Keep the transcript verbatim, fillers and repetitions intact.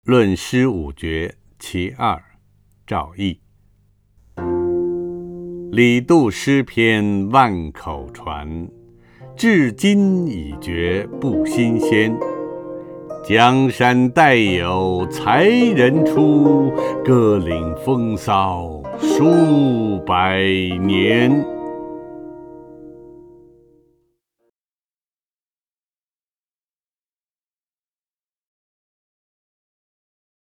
论诗五绝其二，赵翼。李杜诗篇万口传，至今已觉不新鲜。江山代有才人出，歌领风骚数百年。